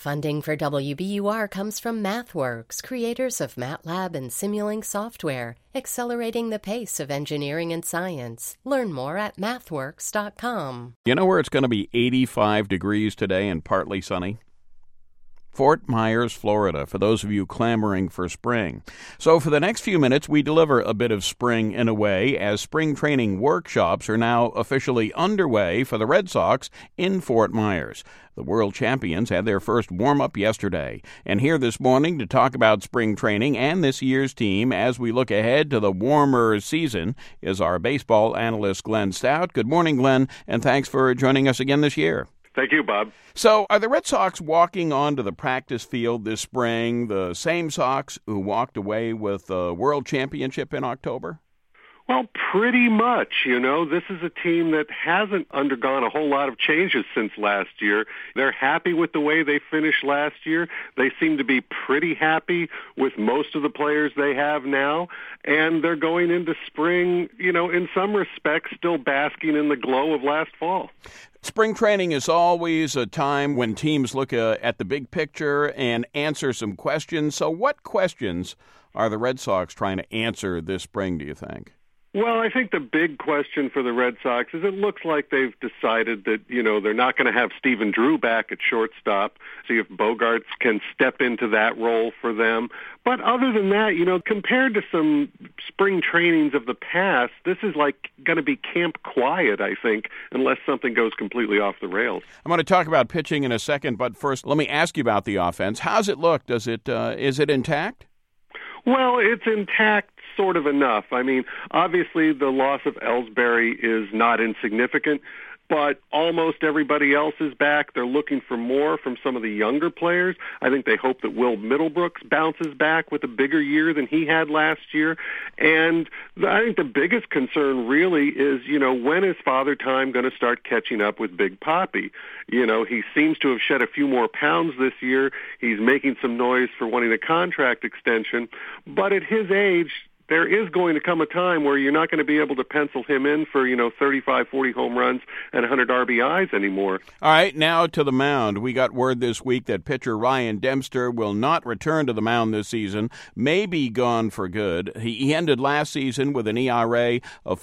Funding for WBUR comes from MathWorks, creators of MATLAB and Simulink software, accelerating the pace of engineering and science. Learn more at mathworks.com. You know where it's going to be 85 degrees today and partly sunny? Fort Myers, Florida, for those of you clamoring for spring. So for the next few minutes, we deliver a bit of spring in a way, as spring training workshops are now officially underway for the Red Sox in Fort Myers. The world champions had their first warm-up yesterday. And here this morning to talk about spring training and this year's team as we look ahead to the warmer season is our baseball analyst, Glenn Stout. Good morning, Glenn, and thanks for joining us again this year. Thank you, Bob. So, are the Red Sox walking onto the practice field this spring the same Sox who walked away with the World Championship in October? Well, pretty much. This is a team that hasn't undergone a whole lot of changes since last year. They're happy with the way they finished last year. They seem to be pretty happy with most of the players they have now. And they're going into spring, in some respects, still basking in the glow of last fall. Spring training is always a time when teams look at the big picture and answer some questions. So what questions are the Red Sox trying to answer this spring, do you think? Well, I think the big question for the Red Sox is it looks like they've decided that, they're not going to have Stephen Drew back at shortstop. See if Bogaerts can step into that role for them. But other than that, compared to some spring trainings of the past, this is like going to be camp quiet, I think, unless something goes completely off the rails. I'm going to talk about pitching in a second, but first, let me ask you about the offense. How's it look? Is it intact? Well, it's intact. Sort of enough. I mean, obviously the loss of Ellsbury is not insignificant, but almost everybody else is back. They're looking for more from some of the younger players. I think they hope that Will Middlebrooks bounces back with a bigger year than he had last year. And I think the biggest concern really is, when is Father Time going to start catching up with Big Papi? He seems to have shed a few more pounds this year. He's making some noise for wanting a contract extension. But at his age, there is going to come a time where you're not going to be able to pencil him in for, 35, 40 home runs and 100 RBIs anymore. All right, now to the mound. We got word this week that pitcher Ryan Dempster will not return to the mound this season, may be gone for good. He ended last season with an ERA of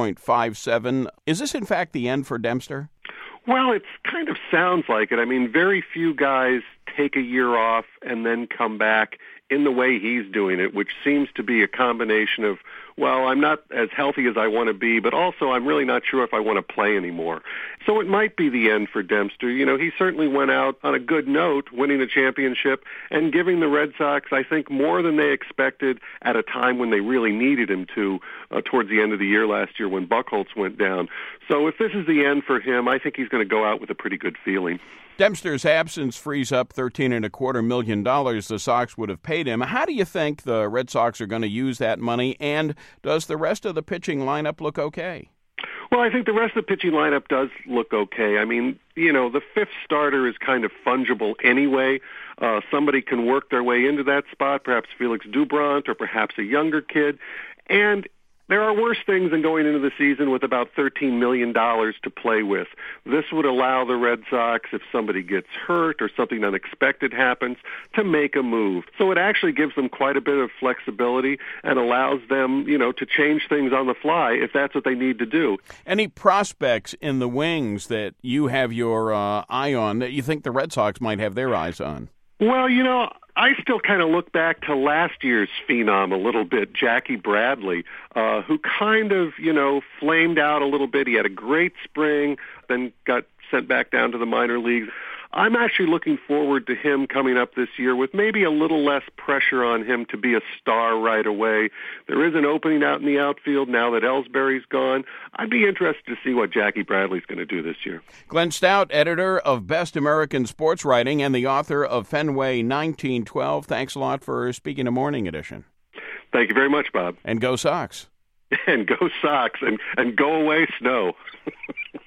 4.57. Is this, in fact, the end for Dempster? Well, it kind of sounds like it. I mean, very few guys take a year off and then come back in the way he's doing it, which seems to be a combination of, well, I'm not as healthy as I want to be, but also I'm really not sure if I want to play anymore. So it might be the end for Dempster. He certainly went out on a good note, winning the championship and giving the Red Sox, I think, more than they expected at a time when they really needed him to, towards the end of the year last year when Buchholz went down. So if this is the end for him, I think he's going to go out with a pretty good feeling. Dempster's absence frees up $13.25 million the Sox would have paid him. How do you think the Red Sox are going to use that money, and does the rest of the pitching lineup look okay? Well, I think the rest of the pitching lineup does look okay. I mean, the fifth starter is kind of fungible anyway. Somebody can work their way into that spot, perhaps Felix Doubront or perhaps a younger kid. And there are worse things than going into the season with about $13 million to play with. This would allow the Red Sox, if somebody gets hurt or something unexpected happens, to make a move. So it actually gives them quite a bit of flexibility and allows them, to change things on the fly if that's what they need to do. Any prospects in the wings that you have your eye on that you think the Red Sox might have their eyes on? Well, I still kind of look back to last year's phenom a little bit, Jackie Bradley, who kind of, flamed out a little bit. He had a great spring, then got sent back down to the minor leagues. I'm actually looking forward to him coming up this year with maybe a little less pressure on him to be a star right away. There is an opening out in the outfield now that Ellsbury's gone. I'd be interested to see what Jackie Bradley's going to do this year. Glenn Stout, editor of Best American Sports Writing and the author of Fenway 1912. Thanks a lot for speaking to Morning Edition. Thank you very much, Bob. And go Sox. And go Sox, and go away snow.